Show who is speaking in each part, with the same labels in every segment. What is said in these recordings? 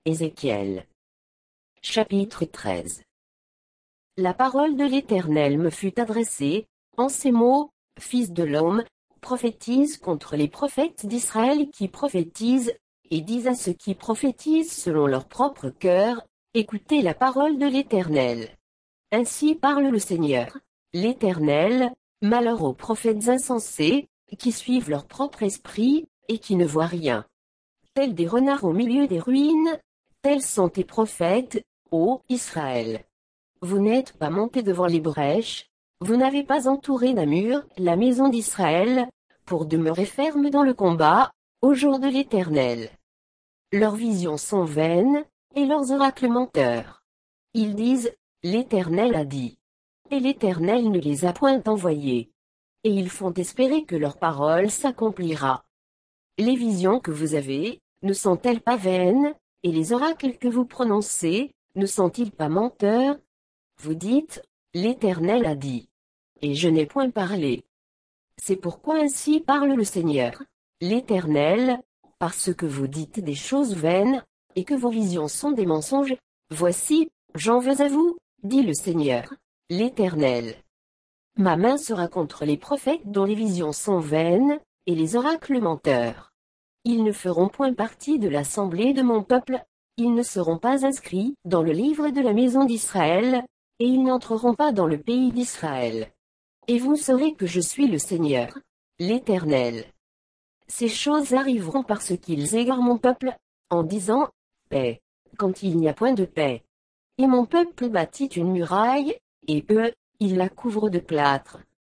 Speaker 1: Ézéchiel. Chapitre 13. La parole de l'Éternel me fut adressée, en ces mots, Fils de l'homme, prophétise contre les prophètes d'Israël qui prophétisent, et dis à ceux qui prophétisent selon leur propre cœur, écoutez la parole de l'Éternel. Ainsi parle le Seigneur, l'Éternel, malheur aux prophètes insensés, qui suivent leur propre esprit, et qui ne voient rien. Tels des renards au milieu des ruines, tels sont tes prophètes, ô Israël. Vous n'êtes pas montés devant les brèches, vous n'avez pas entouré d'un mur la maison d'Israël, pour demeurer ferme dans le combat, au jour de l'Éternel. Leurs visions sont vaines, et leurs oracles menteurs. Ils disent, l'Éternel a dit. Et l'Éternel ne les a point envoyés. Et ils font espérer que leur parole s'accomplira. Les visions que vous avez, ne sont-elles pas vaines, et les oracles que vous prononcez, ne sont-ils pas menteurs? Vous dites, l'Éternel a dit. Et je n'ai point parlé. C'est pourquoi ainsi parle le Seigneur, l'Éternel, parce que vous dites des choses vaines, et que vos visions sont des mensonges, voici, j'en veux à vous, dit le Seigneur, l'Éternel. Ma main sera contre les prophètes dont les visions sont vaines, et les oracles menteurs. Ils ne feront point partie de l'assemblée de mon peuple, ils ne seront pas inscrits dans le livre de la maison d'Israël, et ils n'entreront pas dans le pays d'Israël. Et vous saurez que je suis le Seigneur, l'Éternel. Ces choses arriveront parce qu'ils égarent mon peuple, en disant, paix, quand il n'y a point de paix. Et mon peuple bâtit une muraille, et eux, ils la couvrent de plâtre.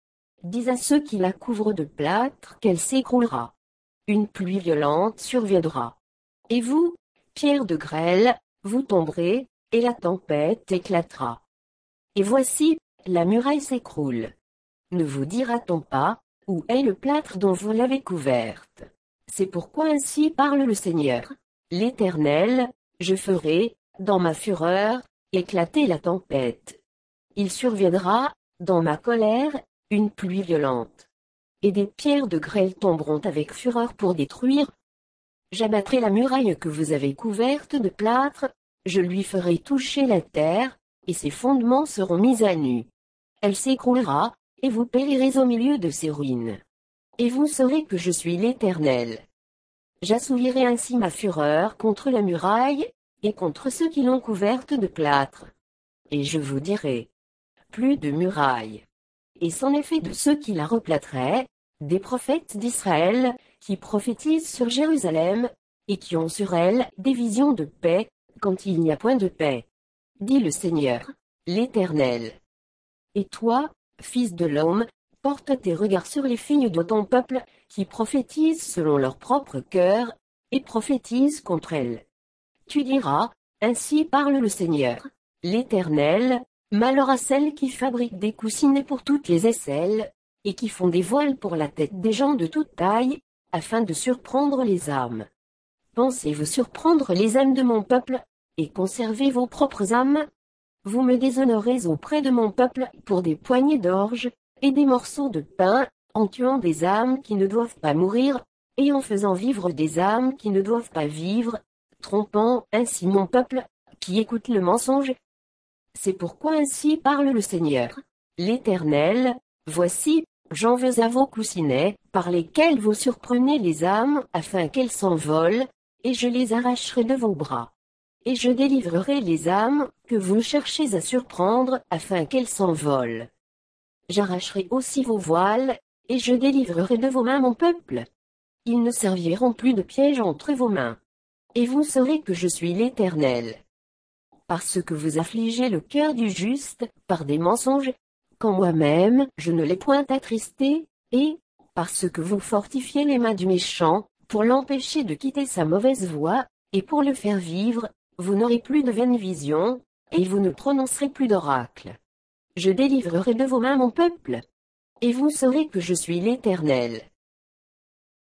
Speaker 1: Dis à ceux qui la couvrent de plâtre qu'elle s'écroulera. Une pluie violente surviendra. Et vous, pierres de grêle, vous tomberez, et la tempête éclatera. Et voici, la muraille s'écroule. Ne vous dira-t-on pas, où est le plâtre dont vous l'avez couverte? C'est pourquoi ainsi parle le Seigneur, l'Éternel, je ferai, dans ma fureur, éclater la tempête. Il surviendra, dans ma colère, une pluie violente. Et des pierres de grêle tomberont avec fureur pour détruire. J'abattrai la muraille que vous avez couverte de plâtre, je lui ferai toucher la terre, et ses fondements seront mis à nu. Elle s'écroulera, et vous périrez au milieu de ses ruines. Et vous saurez que je suis l'Éternel. J'assouvirai ainsi ma fureur contre la muraille, et contre ceux qui l'ont couverte de plâtre. Et je vous dirai, plus de muraille. Et c'en est fait de ceux qui la replâtraient, des prophètes d'Israël, qui prophétisent sur Jérusalem, et qui ont sur elle des visions de paix, quand il n'y a point de paix. Dit le Seigneur, l'Éternel. Et toi, Fils de l'homme, porte tes regards sur les filles de ton peuple, qui prophétisent selon leur propre cœur, et prophétisent contre elles. Tu diras, ainsi parle le Seigneur, l'Éternel, malheur à celles qui fabriquent des coussinets pour toutes les aisselles, et qui font des voiles pour la tête des gens de toute taille, afin de surprendre les âmes. Pensez-vous surprendre les âmes de mon peuple, et conserver vos propres âmes? Vous me déshonorez auprès de mon peuple pour des poignées d'orge, et des morceaux de pain, en tuant des âmes qui ne doivent pas mourir, et en faisant vivre des âmes qui ne doivent pas vivre, trompant ainsi mon peuple, qui écoute le mensonge. C'est pourquoi ainsi parle le Seigneur, l'Éternel, voici, j'en veux à vos coussinets, par lesquels vous surprenez les âmes afin qu'elles s'envolent, et je les arracherai de vos bras. Et je délivrerai les âmes que vous cherchez à surprendre afin qu'elles s'envolent. J'arracherai aussi vos voiles, et je délivrerai de vos mains mon peuple. Ils ne serviront plus de piège entre vos mains. Et vous saurez que je suis l'Éternel. Parce que vous affligez le cœur du juste par des mensonges, quand moi-même je ne l'ai point attristé, et, parce que vous fortifiez les mains du méchant, pour l'empêcher de quitter sa mauvaise voie, et pour le faire vivre, vous n'aurez plus de vaines visions, et vous ne prononcerez plus d'oracles. Je délivrerai de vos mains mon peuple. Et vous saurez que je suis l'Éternel.